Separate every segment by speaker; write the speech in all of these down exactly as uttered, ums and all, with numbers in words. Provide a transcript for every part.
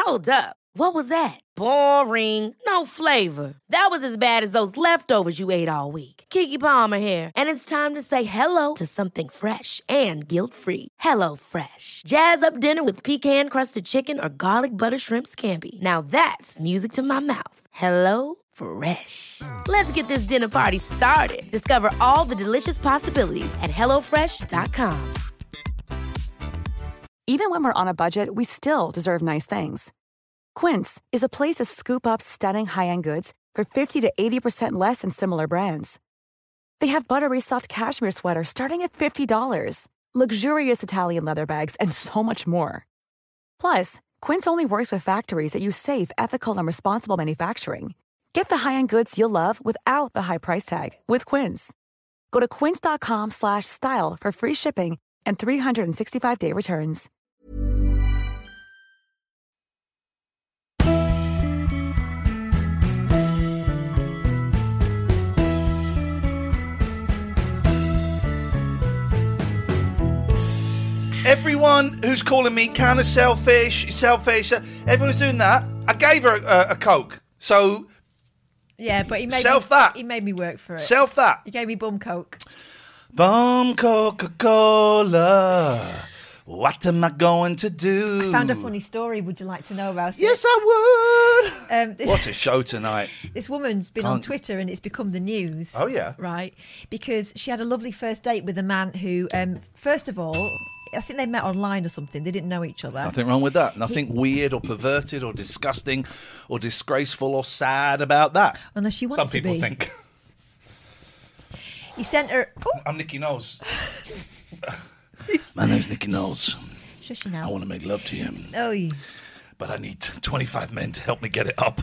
Speaker 1: Hold up. What was that? Boring. No flavor. That was as bad as those leftovers you ate all week. Keke Palmer here, and it's time to say hello to something fresh and guilt-free. Hello Fresh. Jazz up dinner with pecan-crusted chicken or garlic butter shrimp scampi. Now that's music to my mouth. Hello Fresh. Let's get this dinner party started. Discover all the delicious possibilities at hello fresh dot com.
Speaker 2: Even when we're on a budget, we still deserve nice things. Quince is a place to scoop up stunning high-end goods for fifty to eighty percent less than similar brands. They have buttery soft cashmere sweaters starting at fifty dollars, luxurious Italian leather bags, and so much more. Plus, Quince only works with factories that use safe, ethical, and responsible manufacturing. Get the high-end goods you'll love without the high price tag with Quince. Go to quince.com slash style for free shipping and three sixty-five day returns.
Speaker 3: Everyone who's calling me kind of selfish, selfish, everyone's doing that. I gave her a, a Coke. So,
Speaker 4: yeah, but he made
Speaker 3: self
Speaker 4: me,
Speaker 3: that.
Speaker 4: He made me work for it.
Speaker 3: Self that.
Speaker 4: He gave me bum Coke.
Speaker 3: Bum Coca-Cola. What am I going to do?
Speaker 4: I found a funny story. Would you like to know about it?
Speaker 3: Yes, I would.
Speaker 4: Um, this,
Speaker 3: what a show tonight.
Speaker 4: This woman's been
Speaker 3: Can't...
Speaker 4: on Twitter and it's become the news.
Speaker 3: Oh, yeah.
Speaker 4: Right. Because she had a lovely first date with a man who, um, first of all, I think they met online or something. They didn't know each other.
Speaker 3: There's nothing wrong with that. Nothing he... weird or perverted or disgusting or disgraceful or sad about that.
Speaker 4: Unless you want
Speaker 3: Some
Speaker 4: to be.
Speaker 3: Some people think.
Speaker 4: He sent her... Oh.
Speaker 3: I'm Nicky Knowles. My name's Nicky Knowles.
Speaker 4: Shush you now.
Speaker 3: I want to make love to you.
Speaker 4: Oh, yeah.
Speaker 3: But I need twenty-five men to help me get it up.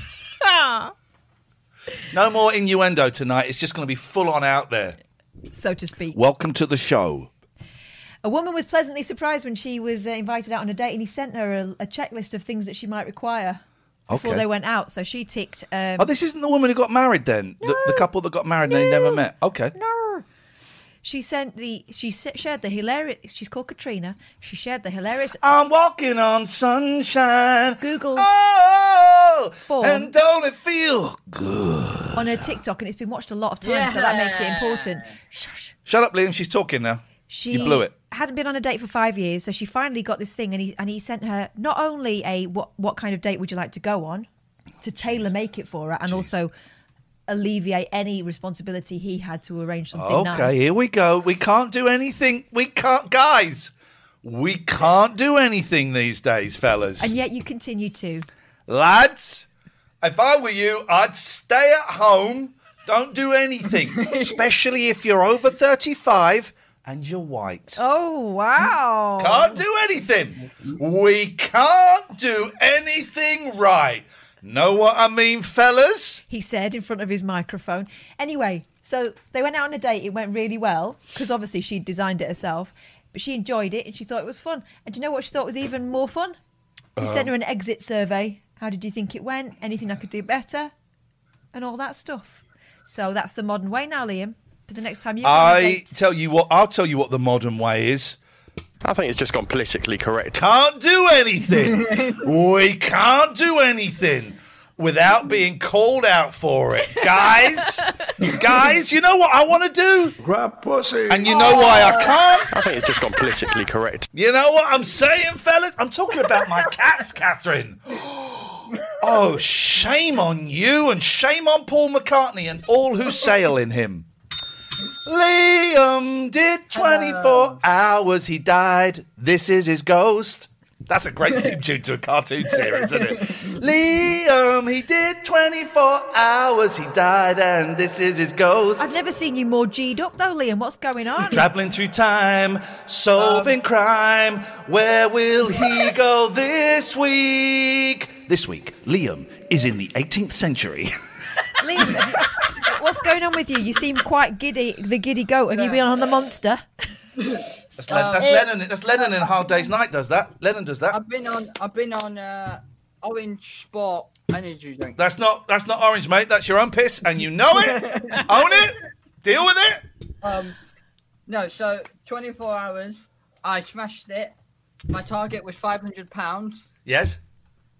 Speaker 3: No more innuendo tonight. It's just going to be full on out there.
Speaker 4: So to speak.
Speaker 3: Welcome to the show.
Speaker 4: A woman was pleasantly surprised when she was uh, invited out on a date, and he sent her a, a checklist of things that she might require before
Speaker 3: okay.
Speaker 4: they went out. So she ticked... Um,
Speaker 3: oh, this isn't the woman who got married then?
Speaker 4: No,
Speaker 3: the, the couple that got married
Speaker 4: no,
Speaker 3: and they never met? Okay.
Speaker 4: No. She sent the... She shared the hilarious... She's called Katrina. She shared the hilarious...
Speaker 3: I'm walking on sunshine.
Speaker 4: Google...
Speaker 3: Oh!
Speaker 4: Form.
Speaker 3: And don't it feel good?
Speaker 4: On her TikTok, and it's been watched a lot of times,
Speaker 5: yeah.
Speaker 4: so that makes it important. Shush.
Speaker 3: Shut up, Liam. She's talking now.
Speaker 4: She
Speaker 3: you blew it.
Speaker 4: Hadn't been on a date for five years, so she finally got this thing, and he and he sent her not only a what what kind of date would you like to go on, to tailor make it for her, and Jeez. also alleviate any responsibility he had to arrange something
Speaker 3: okay,
Speaker 4: nice.
Speaker 3: Okay, here we go. We can't do anything. We can't, guys. We can't do anything these days, fellas.
Speaker 4: And yet you continue to.
Speaker 3: Lads, if I were you, I'd stay at home. Don't do anything, especially if you're over thirty-five. And you're white.
Speaker 4: Oh, wow.
Speaker 3: Can't do anything. We can't do anything right. Know what I mean, fellas?
Speaker 4: He said in front of his microphone. Anyway, so they went out on a date. It went really well because obviously she'd designed it herself. But she enjoyed it and she thought it was fun. And do you know what she thought was even more fun? He uh, sent her an exit survey. How did you think it went? Anything I could do better? And all that stuff. So that's the modern way now, Liam. For the next time you
Speaker 3: I tell you what, I'll tell you what the modern way is.
Speaker 6: I think it's just gone politically correct.
Speaker 3: Can't do anything. We can't do anything without being called out for it. Guys, guys, you know what I want to do?
Speaker 7: Grab pussy.
Speaker 3: And you know oh. why I can't?
Speaker 6: I think it's just gone politically correct.
Speaker 3: You know what I'm saying, fellas? I'm talking about my cats, Catherine. Oh, shame on you and shame on Paul McCartney and all who sail in him. Liam did twenty-four uh, hours, he died. This is his ghost. That's a great theme tune to a cartoon series, isn't it? Liam, he did twenty-four hours, he died, and this is his ghost.
Speaker 4: I've never seen you more G'd up, though, Liam. What's going on?
Speaker 3: Travelling through time, solving um, crime. Where will he go this week? This week, Liam is in the eighteenth century.
Speaker 4: Liam, what's going on with you? You seem quite giddy, the giddy goat. Have you been on the Monster?
Speaker 3: That's, Len- that's, Lennon, that's Lennon in Hard Day's Night does that. Lennon does that.
Speaker 5: I've been on I've been on uh, Orange Sport energy drink.
Speaker 3: That's not that's not orange, mate. That's your own piss, and you know it. Own it. Deal with it.
Speaker 5: Um, no, so twenty-four hours, I smashed it. My target was five hundred pounds.
Speaker 3: Yes.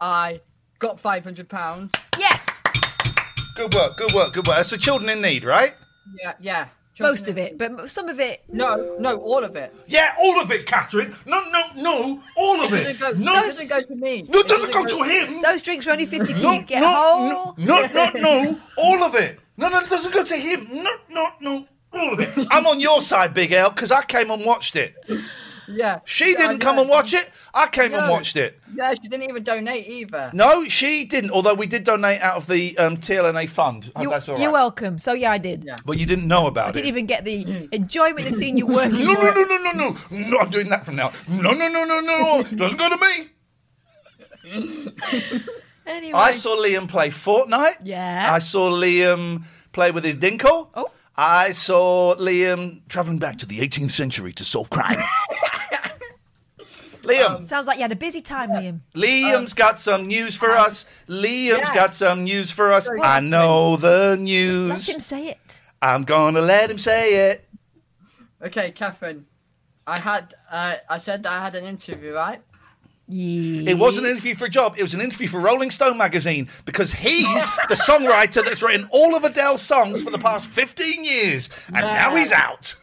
Speaker 5: I got five hundred pounds.
Speaker 4: Yes.
Speaker 3: Good work, good work, good work. That's for children in need, right?
Speaker 5: Yeah, yeah.
Speaker 4: Most of it, but some of it.
Speaker 5: No, no, all of it.
Speaker 3: Yeah, all of it, Catherine. No, no, no, all of
Speaker 5: It
Speaker 3: it.
Speaker 5: doesn't go,
Speaker 3: No,
Speaker 5: it doesn't go to me.
Speaker 3: no, it doesn't go to him.
Speaker 4: Those drinks are only fifty p.
Speaker 3: No,
Speaker 4: Get
Speaker 3: no,
Speaker 4: a whole.
Speaker 3: no, no, no, no, all of it. No, no, it doesn't go to him. No, no, no, all of it. I'm on your side, Big L, because I came and watched it.
Speaker 5: Yeah.
Speaker 3: She
Speaker 5: Yeah,
Speaker 3: didn't come
Speaker 5: yeah.
Speaker 3: and watch it. I came and
Speaker 5: No.
Speaker 3: watched it.
Speaker 5: Yeah, she didn't even donate either.
Speaker 3: No, she didn't. Although we did donate out of the um, T L N A fund. Oh,
Speaker 4: You,
Speaker 3: that's all right.
Speaker 4: You're welcome. So yeah, I did.
Speaker 5: Yeah.
Speaker 3: But you didn't know about
Speaker 4: I
Speaker 3: it.
Speaker 4: didn't even get the enjoyment of seeing you working.
Speaker 3: No,
Speaker 4: for
Speaker 3: no,
Speaker 4: it.
Speaker 3: no, no, no, no. No, I'm doing that from now. No, no, no, no, no. Doesn't go to me.
Speaker 4: Anyway.
Speaker 3: I saw Liam play Fortnite.
Speaker 4: Yeah.
Speaker 3: I saw Liam play with his Dinkle.
Speaker 4: Oh.
Speaker 3: I saw Liam travelling back to the eighteenth century to solve crime. Liam.
Speaker 4: Sounds like you had a busy time, Liam.
Speaker 3: Liam's got some news for us. Liam's
Speaker 5: yeah.
Speaker 3: got some news for us. I know the
Speaker 4: Let
Speaker 3: news.
Speaker 4: him say it.
Speaker 3: I'm gonna let him say it.
Speaker 5: Okay, Catherine. I had, uh, I said that I had an interview, right?
Speaker 3: It wasn't an interview for a job. It was an interview for Rolling Stone magazine because he's the songwriter that's written all of Adele's songs for the past fifteen years. And now he's out.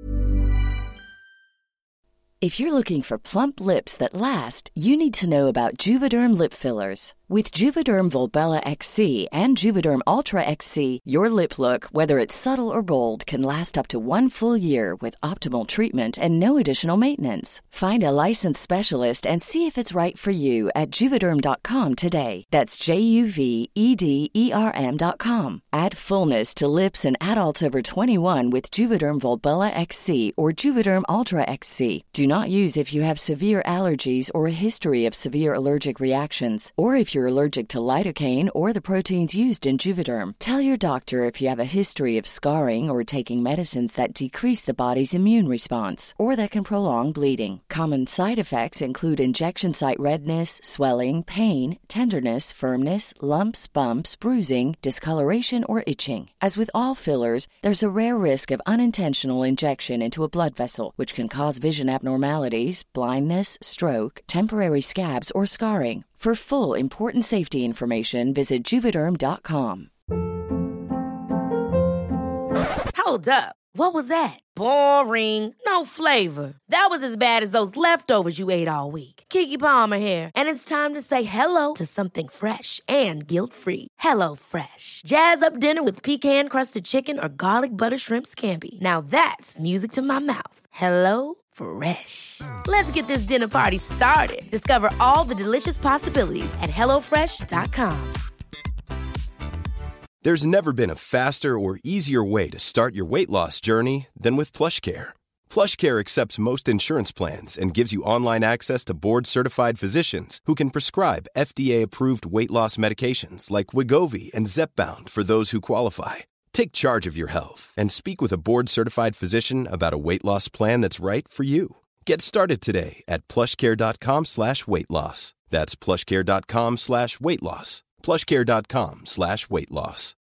Speaker 7: If you're looking for plump lips that last, you need to know about Juvederm lip fillers. With Juvederm Volbella X C and Juvederm Ultra X C, your lip look, whether it's subtle or bold, can last up to one full year with optimal treatment and no additional maintenance. Find a licensed specialist and see if it's right for you at Juvederm dot com today. That's J U V E D E R M dot com. Add fullness to lips in adults over twenty-one with Juvederm Volbella X C or Juvederm Ultra X C. Do not use if you have severe allergies or a history of severe allergic reactions, or if you're allergic to lidocaine or the proteins used in Juvederm. Tell your doctor if you have a history of scarring or taking medicines that decrease the body's immune response or that can prolong bleeding. Common side effects include injection site redness, swelling, pain, tenderness, firmness, lumps, bumps, bruising, discoloration, or itching. As with all fillers, there's a rare risk of unintentional injection into a blood vessel, which can cause vision abnormalities, blindness, stroke, temporary scabs, or scarring. For full, important safety information, visit Juvederm dot com.
Speaker 1: Hold up. What was that? Boring. No flavor. That was as bad as those leftovers you ate all week. Keke Palmer here, and it's time to say hello to something fresh and guilt-free. Hello Fresh. Jazz up dinner with pecan-crusted chicken or garlic butter shrimp scampi. Now that's music to my mouth. Hello Fresh. Let's get this dinner party started. Discover all the delicious possibilities at hello fresh dot com.
Speaker 8: There's never been a faster or easier way to start your weight loss journey than with PlushCare. PlushCare accepts most insurance plans and gives you online access to board-certified physicians who can prescribe F D A-approved weight loss medications like Wegovy and Zepbound for those who qualify. Take charge of your health and speak with a board-certified physician about a weight loss plan that's right for you. Get started today at plushcare.com slash weight loss. That's plushcare.com slash weight loss. plushcare.com slash weight loss.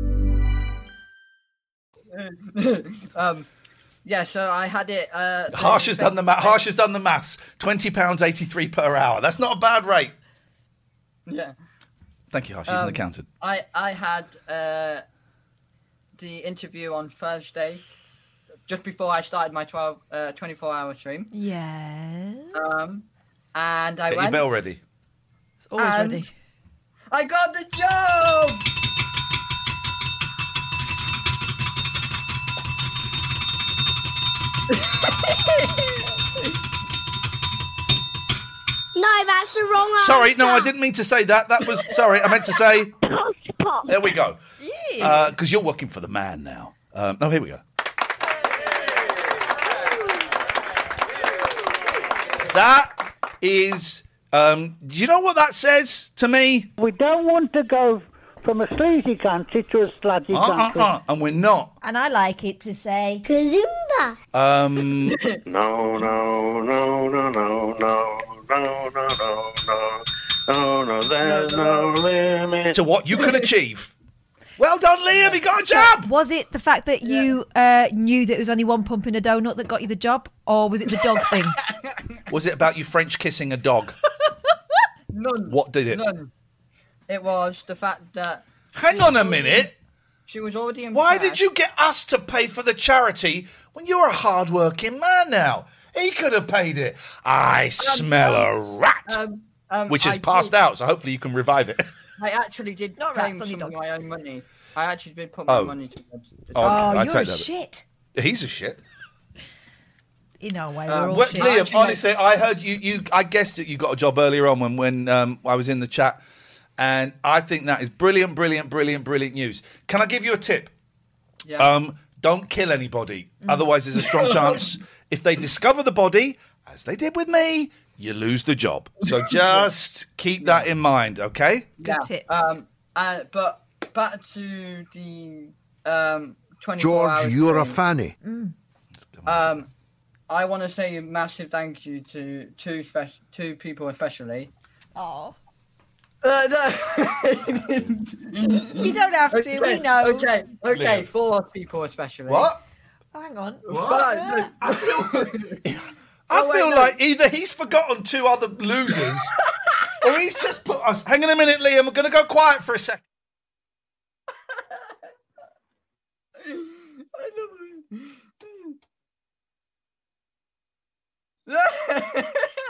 Speaker 5: um, yeah, so I had it. Uh,
Speaker 3: Harsh has done the ma- Harsh has done the maths. Twenty pounds eighty-three per hour. That's not a bad rate.
Speaker 5: Yeah.
Speaker 3: Thank you, Harsh. He's
Speaker 5: Um,
Speaker 3: an accountant.
Speaker 5: I I had uh, the interview on Thursday, just before I started my twelve, uh, twenty-four hour stream.
Speaker 4: Yes.
Speaker 5: Um, and I
Speaker 3: Get your
Speaker 5: went.
Speaker 3: bell ready.
Speaker 4: It's always
Speaker 5: and
Speaker 4: ready.
Speaker 5: I got the job.
Speaker 9: No, that's the wrong answer.
Speaker 3: Sorry, no, I didn't mean to say that. That was sorry. I meant to say.
Speaker 9: Pop.
Speaker 3: There we go. Because uh, you're working for the man now. Um, oh, here we go. That is. Um, do you know what that says to me?
Speaker 10: We don't want to go from a sleazy country to a sludgy
Speaker 3: Uh, uh,
Speaker 10: country.
Speaker 3: uh, and we're not.
Speaker 4: And I like it to say
Speaker 9: Kazumba.
Speaker 3: Um,
Speaker 6: No, no, no, no, no, no, no, no, no, no, no, no, there's no limit.
Speaker 3: to what you can achieve. Well done, Liam. He got a job.
Speaker 4: Was it the fact that you uh, knew that it was only one pump in a donut that got you the job, or was it the dog thing?
Speaker 3: Was it about you French kissing a dog?
Speaker 5: None.
Speaker 3: What did it?
Speaker 5: None. It was the fact that.
Speaker 3: Hang on a minute.
Speaker 5: She was already in.
Speaker 3: Why did you get us to pay for the charity when you're a hard-working man now? He could have paid it. I smell a rat,
Speaker 5: Um, um,
Speaker 3: which is
Speaker 5: I
Speaker 3: passed
Speaker 5: did-
Speaker 3: out, so hopefully you can revive it.
Speaker 5: I actually did
Speaker 4: Not
Speaker 5: pay
Speaker 4: rats, only
Speaker 5: some of
Speaker 4: dogs.
Speaker 5: my own money. I actually did put my
Speaker 3: Oh.
Speaker 5: money towards the
Speaker 3: Oh,
Speaker 4: Oh,
Speaker 3: I
Speaker 4: you're
Speaker 3: take
Speaker 4: a
Speaker 3: that.
Speaker 4: shit.
Speaker 3: He's a shit.
Speaker 4: In our way,
Speaker 5: Um,
Speaker 4: we're all
Speaker 3: Well,
Speaker 4: shit.
Speaker 3: Liam,
Speaker 5: Actually,
Speaker 3: honestly, I heard you, you. I guessed that you got a job earlier on when when um, I was in the chat, and I think that is brilliant, brilliant, brilliant, brilliant news. Can I give you a tip?
Speaker 5: Yeah.
Speaker 3: Um, don't kill anybody. Otherwise, there's a strong chance if they discover the body, as they did with me, you lose the job. So just keep that in mind, okay?
Speaker 4: Good
Speaker 5: yeah.
Speaker 4: tips.
Speaker 5: Um, uh, but back to the um, twenty-four
Speaker 11: George,
Speaker 5: hours
Speaker 11: you're a
Speaker 5: stream.
Speaker 11: fanny.
Speaker 5: Um, I want to say a massive thank you to two spec- two people especially.
Speaker 4: Oh.
Speaker 5: Uh, no.
Speaker 4: You don't have to,
Speaker 5: okay,
Speaker 4: we know.
Speaker 5: Okay, okay,
Speaker 3: Liam.
Speaker 5: four people especially.
Speaker 3: What?
Speaker 4: Oh, hang on.
Speaker 5: But, no,
Speaker 3: I feel, I
Speaker 5: Oh, wait,
Speaker 3: feel
Speaker 5: no.
Speaker 3: like either he's forgotten two other losers, or he's just put us. Hang on a minute, Liam. We're going to go quiet for a second.
Speaker 5: I love it.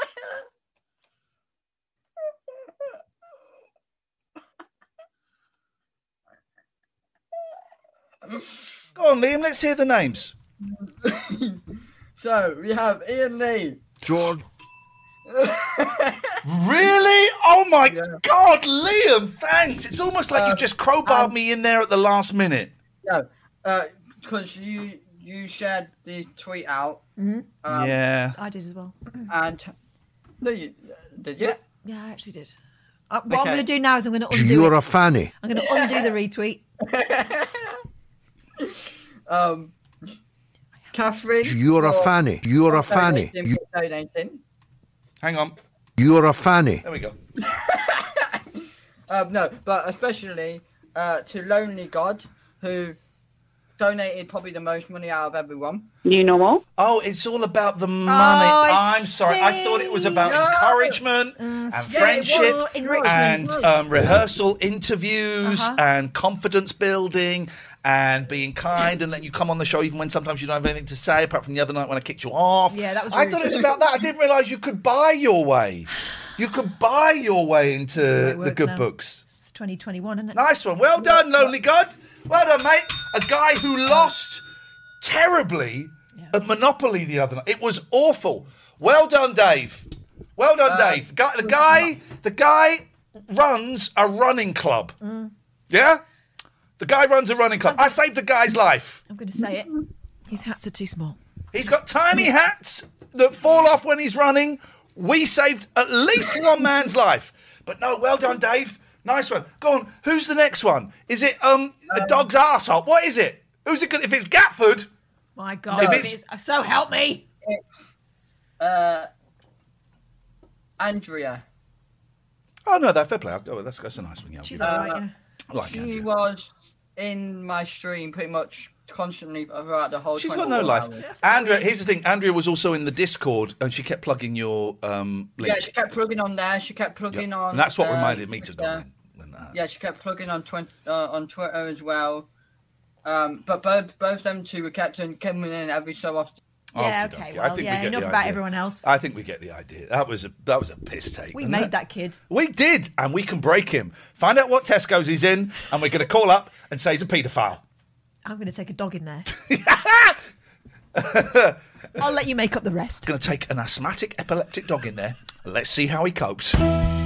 Speaker 3: Go on, Liam. Let's hear the names.
Speaker 5: So we have Ian Lee.
Speaker 11: George,
Speaker 3: Really? Oh my God, Liam! Thanks. It's almost like you
Speaker 5: Uh,
Speaker 3: just crowbarred
Speaker 5: um,
Speaker 3: me in there at the last minute.
Speaker 5: No, because you you shared the tweet out.
Speaker 4: Mm-hmm.
Speaker 5: Um,
Speaker 3: yeah.
Speaker 4: I did as well.
Speaker 5: And no, you did you?
Speaker 4: Yeah, I actually did. Uh, what I'm
Speaker 5: Okay.
Speaker 4: going to do now is I'm going to undo
Speaker 11: you're
Speaker 4: it.
Speaker 11: a fanny.
Speaker 4: I'm going to undo the retweet.
Speaker 5: Um, Catherine.
Speaker 11: You're a
Speaker 5: for
Speaker 11: fanny. You're a fanny.
Speaker 5: donating,
Speaker 11: You-
Speaker 5: for donating.
Speaker 3: Hang on.
Speaker 11: You're a fanny.
Speaker 3: There we go.
Speaker 5: Um, no, but especially uh, to Lonely God, who donated probably the most money out of everyone.
Speaker 9: New normal.
Speaker 3: Oh, it's all about the money.
Speaker 4: I
Speaker 3: I'm sorry. I thought it was about
Speaker 5: see.
Speaker 3: encouragement
Speaker 4: Mm,
Speaker 3: and
Speaker 4: yeah, it
Speaker 3: friendship
Speaker 4: was enrichment.
Speaker 3: and um, rehearsal interviews
Speaker 4: Uh-huh.
Speaker 3: and confidence building and being kind and letting you come on the show even when sometimes you don't have anything to say, apart from the other night when I kicked you off.
Speaker 4: Yeah, that was
Speaker 3: I
Speaker 4: rude.
Speaker 3: thought it was about that. I didn't realise you could buy your way. You could buy your way into
Speaker 4: That's the way it
Speaker 3: the
Speaker 4: works
Speaker 3: good
Speaker 4: now.
Speaker 3: books.
Speaker 4: It's twenty twenty-one, isn't it?
Speaker 3: Nice one. Well done, Lonely God. Well done, mate. A guy who lost terribly at Monopoly the other night. It was awful. Well done, Dave. Well done, Dave. Guy, the guy, the guy runs a running club. Yeah? The guy runs a running club. I saved the guy's life.
Speaker 4: I'm going to say it. His hats are too small.
Speaker 3: He's got tiny hats that fall off when he's running. We saved at least one man's life. But no, well done, Dave. Nice one. Go on. Who's the next one? Is it um a dog's arsehole? What is it? Who's it? Gonna, if it's Gatford,
Speaker 4: My God.
Speaker 3: If
Speaker 4: if
Speaker 3: it's-
Speaker 4: it's- so help me.
Speaker 5: It's uh, Andrea.
Speaker 3: oh no, that fair play. I'll go with that's that's a nice one. Yeah, I'll
Speaker 4: She's
Speaker 3: give
Speaker 4: all
Speaker 3: it-
Speaker 4: right, yeah.
Speaker 3: I like
Speaker 5: She
Speaker 3: Andrea.
Speaker 5: was in my stream pretty much constantly throughout the whole.
Speaker 3: She's got no
Speaker 5: twenty-four
Speaker 3: life.
Speaker 5: hours.
Speaker 3: Andrea, here's the thing. Andrea was also in the Discord, and she kept plugging your um link.
Speaker 5: Yeah, she kept plugging on there. She kept plugging
Speaker 3: Yep.
Speaker 5: on.
Speaker 3: And that's what
Speaker 5: uh,
Speaker 3: reminded me to go
Speaker 5: Twitter.
Speaker 3: in. When, uh,
Speaker 5: Yeah, she kept plugging on twen- uh, on Twitter as well. Um, but both both them two were kept in, coming in every so often.
Speaker 4: Yeah,
Speaker 3: Okey-dokey.
Speaker 4: okay,
Speaker 3: I
Speaker 4: well,
Speaker 3: think we
Speaker 4: yeah,
Speaker 3: get
Speaker 4: enough
Speaker 3: the
Speaker 4: about
Speaker 3: idea.
Speaker 4: everyone else.
Speaker 3: I think we get the idea. That was a that was a piss take.
Speaker 4: We
Speaker 3: wasn't
Speaker 4: made
Speaker 3: it?
Speaker 4: that kid.
Speaker 3: We did, and we can break him. Find out what Tesco's he's in, and we're going to call up and say he's a paedophile.
Speaker 4: I'm going to take a dog in there. I'll let you make up the rest.
Speaker 3: Going to take an asthmatic, epileptic dog in there. Let's see how he copes.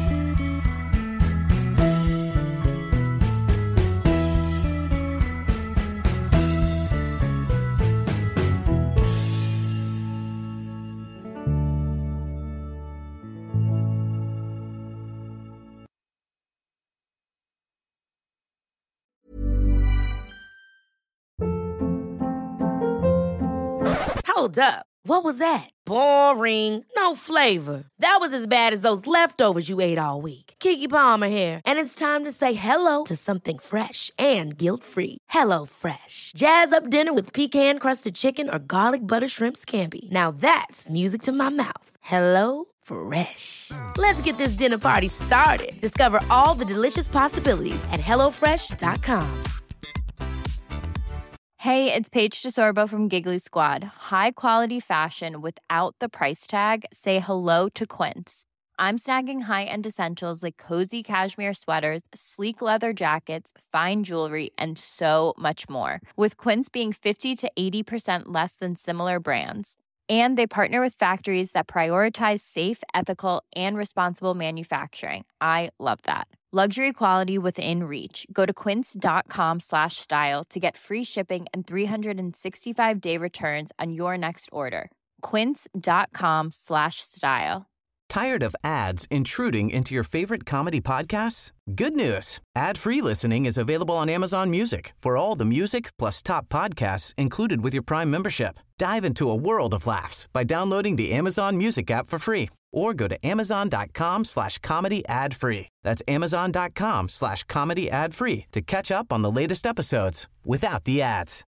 Speaker 1: Hold up. What was that? Boring. No flavor. That was as bad as those leftovers you ate all week. Keke Palmer here, and it's time to say hello to something fresh and guilt-free. Hello Fresh. Jazz up dinner with pecan-crusted chicken or garlic butter shrimp scampi. Now that's music to my mouth. Hello Fresh. Let's get this dinner party started. Discover all the delicious possibilities at hello fresh dot com.
Speaker 12: Hey, it's Paige DeSorbo from Giggly Squad. High quality fashion without the price tag. Say hello to Quince. I'm snagging high-end essentials like cozy cashmere sweaters, sleek leather jackets, fine jewelry, and so much more. With Quince being fifty to eighty percent less than similar brands. And they partner with factories that prioritize safe, ethical, and responsible manufacturing. I love that. Luxury quality within reach. Go to quince.com slash style to get free shipping and three sixty-five day returns on your next order. Quince.com slash style.
Speaker 13: Tired of ads intruding into your favorite comedy podcasts? Good news. Ad-free listening is available on Amazon Music for all the music plus top podcasts included with your Prime membership. Dive into a world of laughs by downloading the Amazon Music app for free or go to amazon.com slash comedy ad free. That's amazon.com slash comedy ad free to catch up on the latest episodes without the ads.